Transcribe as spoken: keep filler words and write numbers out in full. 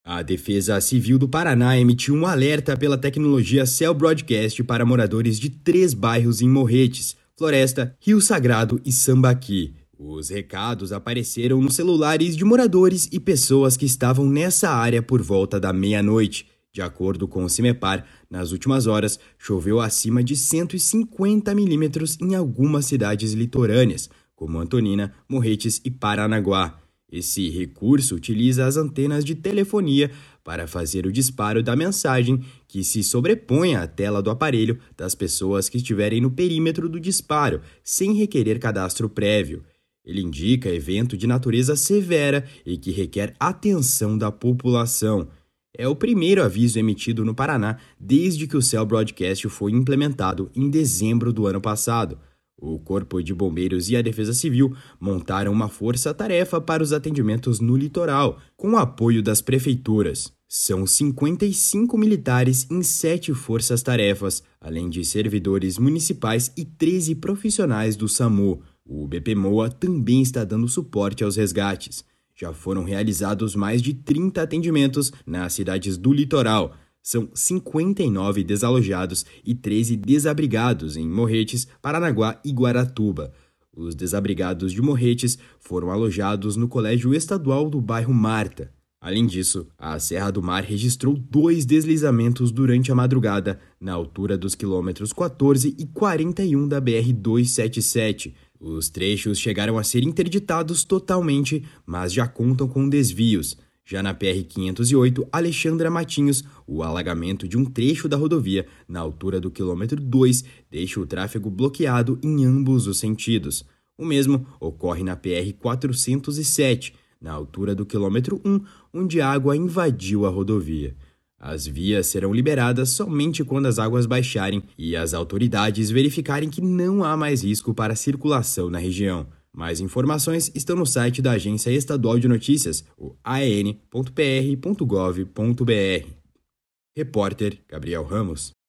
A Defesa Civil do Paraná emitiu um alerta pela tecnologia Cell Broadcast para moradores de três bairros em Morretes, Floresta, Rio Sagrado e Sambaqui. Os recados apareceram nos celulares de moradores e pessoas que estavam nessa área por volta da meia-noite. De acordo com o CIMEPAR, nas últimas horas, choveu acima de cento e cinquenta milímetros em algumas cidades litorâneas, como Antonina, Morretes e Paranaguá. Esse recurso utiliza as antenas de telefonia para fazer o disparo da mensagem que se sobrepõe à tela do aparelho das pessoas que estiverem no perímetro do disparo, sem requerer cadastro prévio. Ele indica evento de natureza severa e que requer atenção da população. É o primeiro aviso emitido no Paraná desde que o Cell Broadcast foi implementado em dezembro do ano passado. O Corpo de Bombeiros e a Defesa Civil montaram uma força-tarefa para os atendimentos no litoral, com o apoio das prefeituras. São cinquenta e cinco militares em sete forças-tarefas, além de servidores municipais e treze profissionais do SAMU. O B P M O A também está dando suporte aos resgates. Já foram realizados mais de trinta atendimentos nas cidades do litoral. São cinquenta e nove desalojados e treze desabrigados em Morretes, Paranaguá e Guaratuba. Os desabrigados de Morretes foram alojados no Colégio Estadual do bairro Marta. Além disso, a Serra do Mar registrou dois deslizamentos durante a madrugada, na altura dos quilômetros quatorze e quarenta e um da B R duzentos e setenta e sete. Os trechos chegaram a ser interditados totalmente, mas já contam com desvios. Já na P R quinhentos e oito, Alexandra Matinhos, o alagamento de um trecho da rodovia, na altura do quilômetro dois, deixa o tráfego bloqueado em ambos os sentidos. O mesmo ocorre na P R quatrocentos e sete, na altura do quilômetro um, onde a água invadiu a rodovia. As vias serão liberadas somente quando as águas baixarem e as autoridades verificarem que não há mais risco para a circulação na região. Mais informações estão no site da Agência Estadual de Notícias, o a e n ponto p r ponto gov ponto b r. Repórter Gabriel Ramos.